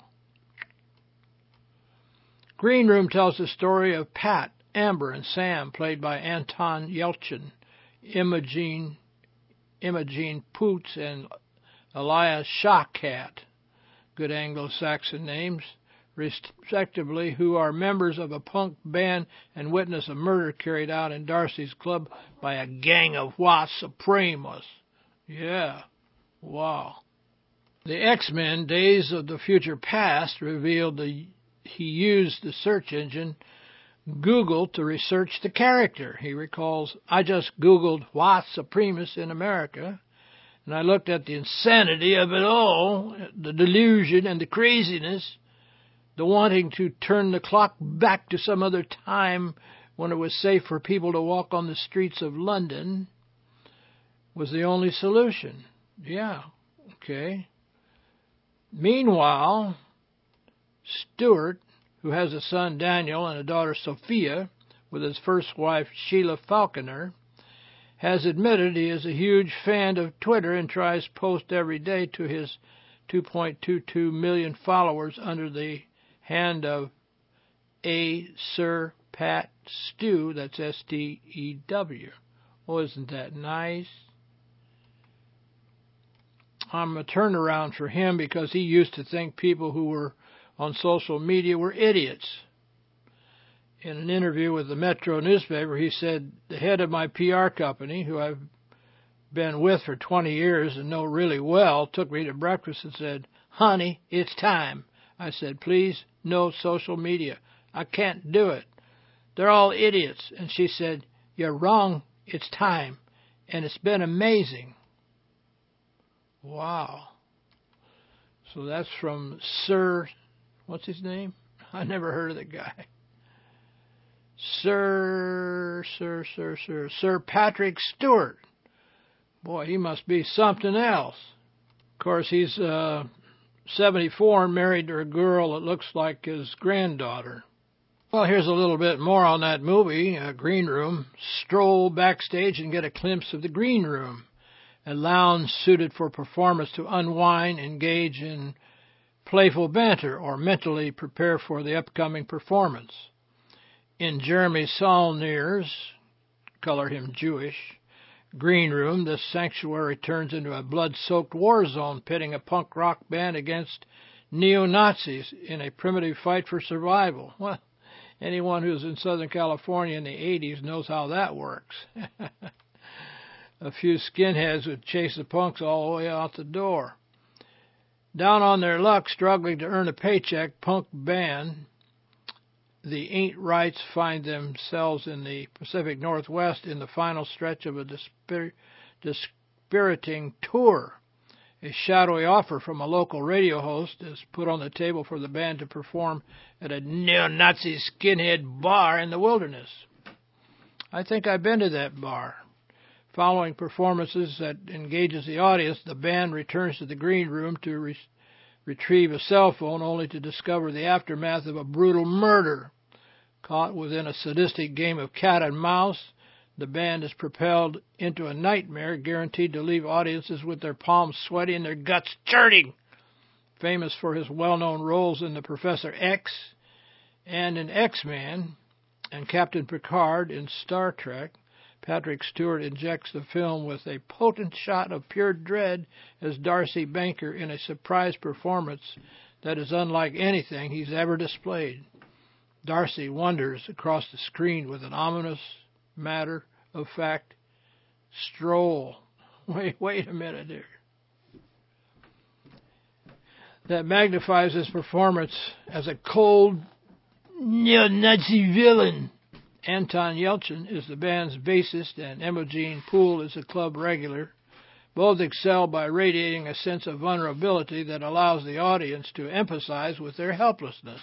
Green Room tells the story of Pat, Amber, and Sam, played by Anton Yelchin, Imogene, Imogen Poots, and Elias Shawkat, good Anglo-Saxon names, respectively, who are members of a punk band and witness a murder carried out in Darcy's club by a gang of white supremacists. Yeah, wow. The X-Men Days of the Future Past revealed the, he used the search engine Google to research the character. He recalls, I just Googled white supremacists in America, and I looked at the insanity of it all, the delusion and the craziness, the wanting to turn the clock back to some other time when it was safe for people to walk on the streets of London was the only solution. Yeah, okay. Meanwhile, Stewart, who has a son Daniel and a daughter Sophia, with his first wife Sheila Falconer, has admitted he is a huge fan of Twitter and tries to post every day to his two point two two million followers under the hand of A Sir Pat Stew, that's S T E W. Oh, isn't that nice? I'm a turnaround for him because he used to think people who were on social media were idiots. In an interview with the Metro newspaper, he said, the head of my P R company, who I've been with for twenty years and know really well, took me to breakfast and said, honey, it's time. I said, please, no social media. I can't do it. They're all idiots. And she said, you're wrong. It's time. And it's been amazing. Wow. So that's from Sir, what's his name? I never heard of the guy. Sir, Sir, Sir, Sir, Sir Patrick Stewart. Boy, he must be something else. Of course, he's uh, seventy-four and married to a girl that looks like his granddaughter. Well, here's a little bit more on that movie, uh, Green Room. Stroll backstage and get a glimpse of the Green Room, a lounge suited for performers to unwind, engage in playful banter, or mentally prepare for the upcoming performance. In Jeremy Saulnier's, color him Jewish, Green Room, this sanctuary turns into a blood-soaked war zone, pitting a punk rock band against neo-Nazis in a primitive fight for survival. Well, anyone who's in Southern California in the eighties knows how that works. A few skinheads would chase the punks all the way out the door. Down on their luck, struggling to earn a paycheck, punk band, the Ain't Rights, find themselves in the Pacific Northwest in the final stretch of a dispir- dispiriting tour. A shadowy offer from a local radio host is put on the table for the band to perform at a neo-Nazi skinhead bar in the wilderness. I think I've been to that bar. Following performances that engages the audience, the band returns to the Green Room to re- retrieve a cell phone, only to discover the aftermath of a brutal murder. Caught within a sadistic game of cat and mouse, the band is propelled into a nightmare guaranteed to leave audiences with their palms sweaty and their guts churning. Famous for his well-known roles in The Professor X and in X-Men and Captain Picard in Star Trek, Patrick Stewart injects the film with a potent shot of pure dread as Darcy Banker in a surprise performance that is unlike anything he's ever displayed. Darcy wanders across the screen with an ominous matter-of-fact stroll. Wait, wait a minute here. That magnifies his performance as a cold neo-Nazi villain. Anton Yelchin is the band's bassist, and Imogen Poole is a club regular. Both excel by radiating a sense of vulnerability that allows the audience to empathize with their helplessness.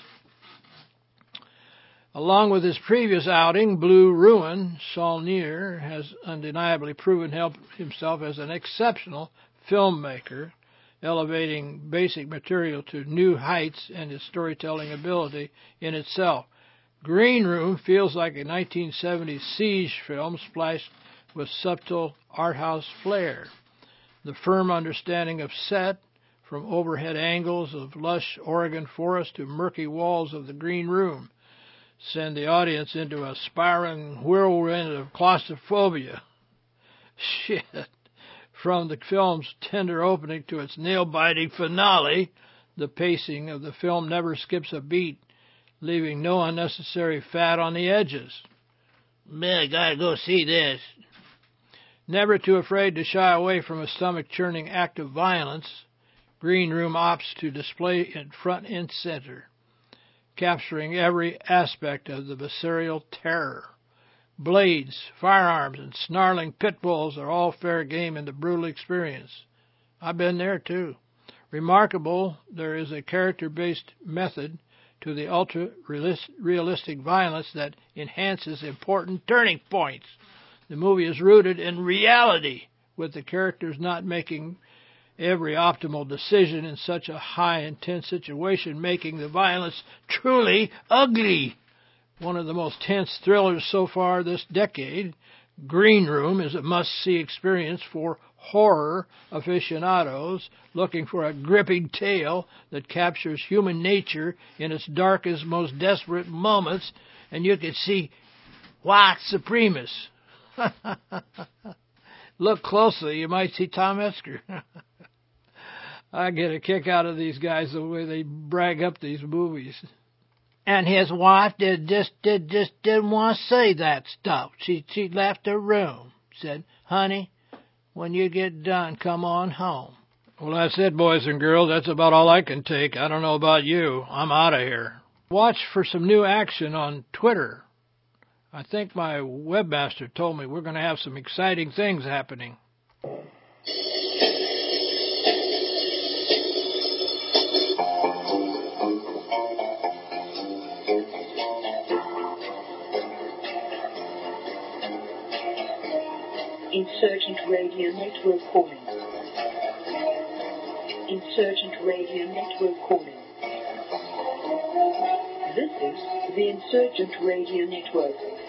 Along with his previous outing, Blue Ruin, Saulnier has undeniably proven help himself as an exceptional filmmaker, elevating basic material to new heights and his storytelling ability in itself. Green Room feels like a nineteen seventies siege film splashed with subtle art house flair. The firm understanding of set, from overhead angles of lush Oregon forest to murky walls of the Green Room, send the audience into a spiraling whirlwind of claustrophobia. Shit. From the film's tender opening to its nail-biting finale, the pacing of the film never skips a beat, leaving no unnecessary fat on the edges. Man, I gotta go see this. Never too afraid to shy away from a stomach-churning act of violence, Green Room opts to display it front and center, capturing every aspect of the visceral terror. Blades, firearms, and snarling pit bulls are all fair game in the brutal experience. I've been there, too. Remarkable, there is a character-based method to the ultra-realistic violence that enhances important turning points. The movie is rooted in reality, with the characters not making every optimal decision in such a high intense situation, making the violence truly ugly. One of the most tense thrillers so far this decade, Green Room is a must-see experience for horror aficionados looking for a gripping tale that captures human nature in its darkest, most desperate moments, and you can see white supremacists. Look closely, you might see Tom Esker. I get a kick out of these guys the way they brag up these movies. And his wife did just did just didn't want to say that stuff. She she left her room. Said, "Honey, when you get done, come on home." Well, that's it, boys and girls. That's about all I can take. I don't know about you. I'm out of here. Watch for some new action on Twitter. I think my webmaster told me we're going to have some exciting things happening. Insurgent Radio Network calling. Insurgent Radio Network calling. This is the Insurgent Radio Network.